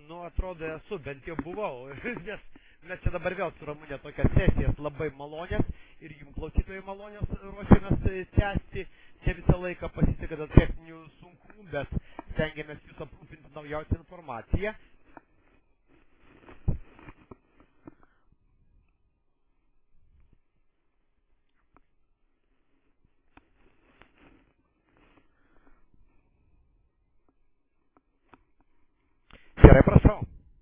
Nu, atrodo, esu, bent jau buvau, nes mes čia dabar vėl su Ramūnė tokias sesijas labai malonės ir jums klausytojai malonės ruošiamės tęsti. Čia visą laiką pasitikė dėl techninių sunkumų, bet stengiamės jūs aprūpinti naujausią informaciją. Gerai, prašau.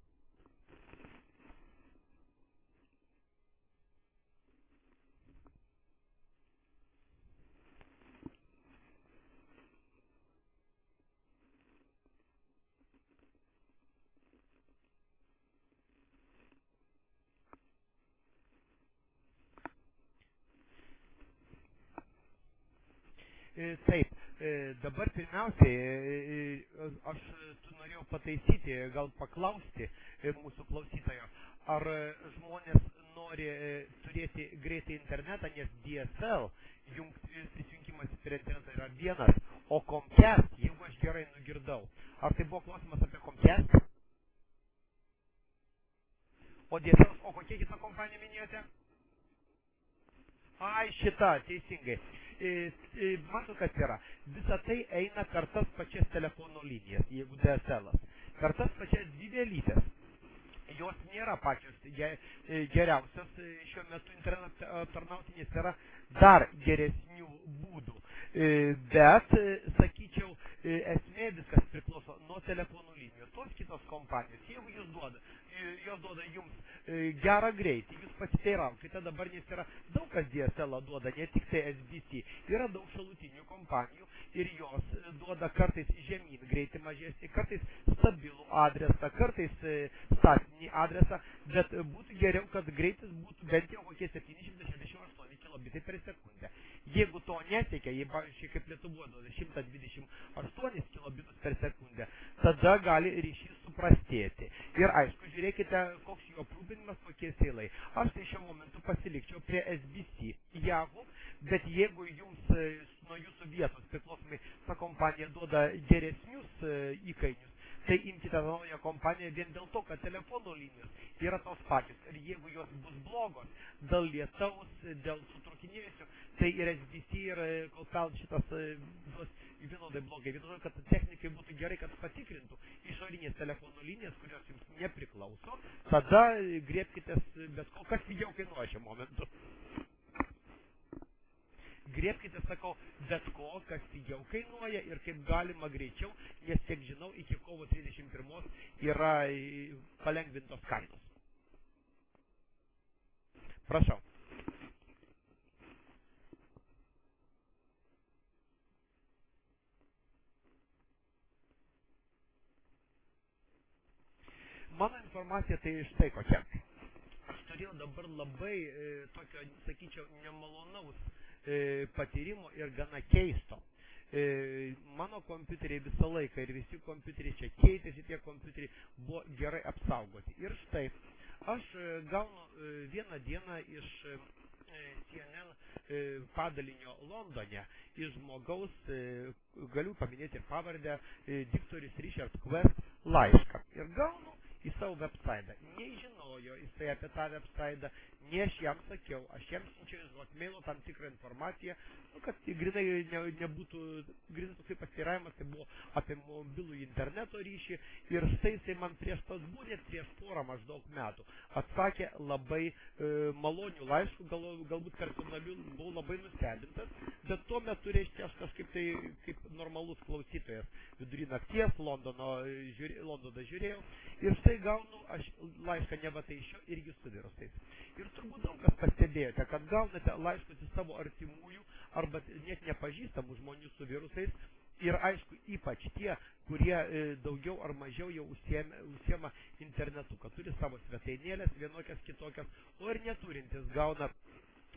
Taip, dabar pirmiausiai aš norėjau pataisyti, gal paklausti mūsų klausytojo, ar žmonės nori turėti greitą internetą, nes DSL prisijungimas prie internetą yra vienas, o Comcast, jeigu aš gerai nugirdau. Ar tai buvo klausimas apie Comcast? O DSL, o kokia kita kompanija minėjote? Ai, šita, teisingai. Matau, kas yra. Visa tai eina per tas pačias telefono linijas, jeigu DSL-as. Per tas pačias dvivėlytės. Jos nėra pačios geriausios šiuo metu interneto aptarnauti, nes yra dar geresnių būdų. Bet, sakyčiau, esmė viskas priklauso nuo telefonų linijų. Tos kitos kompanijos, jeigu jūs jos duoda jums gerą greitį, jūs pasiteiraukite dabar, nes yra daug kas DSL duoda, ne tik tai SBC, yra daug šalutinių kompanijų ir jos duoda kartais žemyn greitį mažesnį, kartais stabilų adresą, kartais statinį adresą, bet būtų geriau, kad greitis būtų bent jau kokie 768 kilobitai per sekundę. Jeigu to nesiekia, jei, pavyzdžiui, kaip Lietuvoje duoda 128 kilobitus per sekundę, tada gali ryšys suprastėti. Ir aišku, žiūrėkite, koks jų aprūpinimas, kokie seilai. Aš tai šiuo momentu pasilikčiau prie SBC Yahoo, bet jeigu jums nuo jūsų vietos priklausomai ta kompanija duoda geresnius įkainius, tai imkite naują kompaniją vien dėl to, kad telefono linijos yra tos pačios. Ir jeigu jos bus blogos dėl lietaus, dėl sutrukinėjusių, tai ir SBC ir gal šitas bus vienodai blogai. Vienodai, kad technikai būtų gerai, kad patikrintų išorinės telefono linijas, kurios jums nepriklauso, tada griebkitės, bet kol kas pigiau kainuoja šiuo momentu. Griebkite, sakau, bet ko, kas pigiau kainuoja ir kaip galima greičiau, nes, kiek žinau, iki kovo 31 yra palengvintos kainos. Prašau. Mano informacija tai štai kokia. Aš turėjau dabar labai tokio, sakyčiau, nemalonaus patyrimo ir gana keisto. Mano kompiuteriai visą laiką ir visi kompiuteriai čia keitėsi, tie kompiuteriai buvo gerai apsaugoti. Ir štai, aš gaunu vieną dieną iš CNN padalinio Londone, iš žmogaus, galiu paminėti ir pavardę, diktorius Richard Quest laišką. Ir gaunu į savo website. Nežinojo jisai apie tą website, ne aš jam sakiau, aš jam siunčiau iš hotmailo tam tikrą informaciją, kad grinai nebūtų, grinai toksai pasiteiravimas, tai buvo apie mobilų interneto ryšį ir štai jisai man prieš tas buvo net prieš porą maždaug metų atsakė labai malonių laiškų, galbūt personalių buvau labai nustebintas, bet tuo metu reiškia aš kažkaip tai kaip normalus klausytojas vidury nakties Londoną žiūrėjau ir štai gaunu aš laišką nevataišio irgi su virusais. Ir turbūt daug kas pastebėjote, kad gaunate laiškus iš savo artimųjų arba net nepažįstamų žmonių su virusais ir aišku, ypač tie, kurie daugiau ar mažiau jau užsiema internetu, kad turi savo svetainėlės, vienokias kitokias, o ir neturintis gauna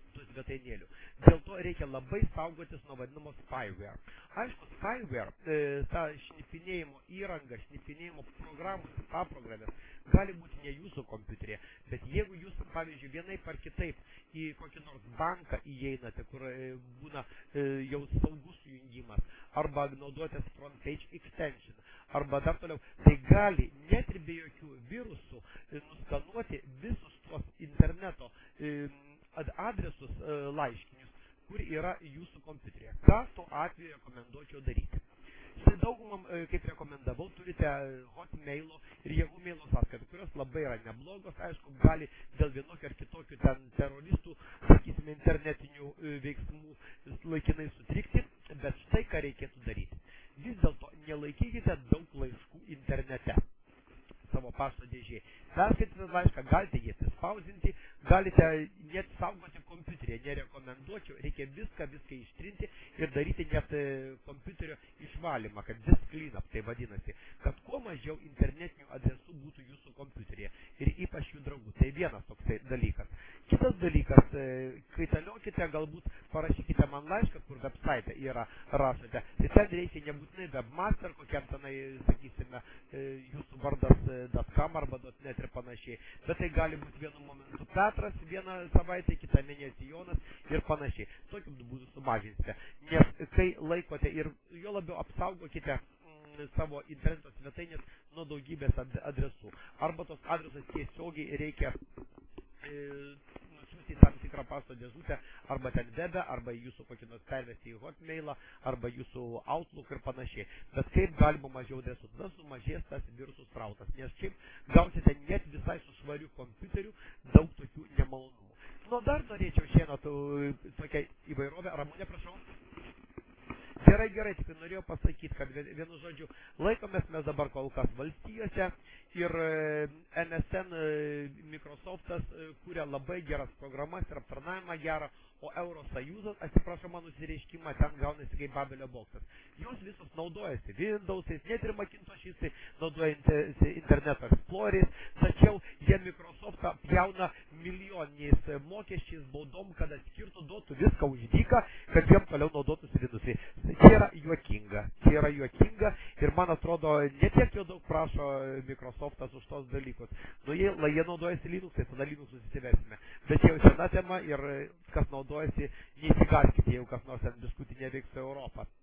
tų svetainėlių. Dėl to reikia labai saugotis nuo vadinamos spyware. Aišku, spyware, ta šnipinėjimo įranga, šnipinėjimo programos, paprogramės, gali būti ne jūsų kompiuterė, bet jeigu jūs, pavyzdžiui, vienaip ar kitaip į kokį nors banką įeinate, kur būna jau saugus sujungimas, arba naudojatės front page extension, arba dar toliau, tai gali net ir be jokių virusų nuskanuoti visus tuos interneto adresus laiškinius, kur yra jūsų kompiuterė. Ką tuo atveju rekomenduočiau daryti? Štai daugumam, kaip rekomendavau, turite Hotmailo ir Yahoo Mailo sąskaitų, kurios labai yra neblogos, aišku, gali dėl vienokių ar kitokių ten teroristų, sakysime, internetinių veiksmų laikinai sutrikti, bet štai ką reikėtų daryti. Vis dėlto nelaikykite daug laiškų internete savo pašto dėžėje. Perskaityti laišką, galite jį atsispausinti, galite net saugoti kompiuterį. Nerekomenduočiau, reikia viską ištrinti ir daryti net kompiuterio išvalymą, kad disk cleanup tai vadinasi, kad kuo mažiau internetinių adresų būtų jūsų kompiuteryje ir ypač jų draugų. Tai vienas toksai dalykas. Kitas dalykas, kaitaliokite, galbūt parašykite man laišką, kur website yra rašote. Tai ten reikia nebūtinai webmaster, kokiam tenai, sakysime, jūsų vardas .com arba .net ir panašiai. Bet tai gali būti vienu momentu Petras, vieną savaitę, kitą mėnesį Jonas ir panašiai. Tokiu būdu sumažinsite. Nes kai laikote ir jo labiau apsaugokite savo interneto svetainės nuo daugybės adresų. Arba tos adresus tiesiogiai reikia nusiųsti į tam tikrą pašto dėžutę, arba ten webe, arba jūsų kokį nors pervesti į Hotmailą, arba jūsų Outlook ir panašiai. Bet kaip galima mažiau adresų, tada sumažės tas virusų srautas, nes šiaip gausite net visai su švariu kompiuteriu daug tokių nemalonumų. Nu, dar norėčiau šiandien tokią įvairovę. Ramūnė, prašau. Gerai, tik norėjau pasakyti, kad vienu žodžiu laikomės mes dabar kol kas valstijose ir NSN Microsoftas kūrė labai geras programas ir aptarnavimą gerą, o Eurosajūzas, atsiprašau man nusireiškimą, ten gaunasi kaip Babelio boksas. Jos visos naudojasi Windows'ais, net ir Macintoshisai naudojasi Internet Explorer'ais, tačiau jie Microsoftą pjauna milijoniniais mokesčiais, baudom, kad atskirtų, duotų viską už dyką, kad jiem toliau naudotųsi Windows'ai. Čia yra juokinga ir man atrodo, netiek jau daug prašo Microsoftas už tos dalykus. Nu, jie naudojasi Linux'ais, tada Linux'us įsiversime. Bet jau sena tema ir kas naudojasi, neįsigarkite, jeigu kas nors ten biskutį neveiks Europą.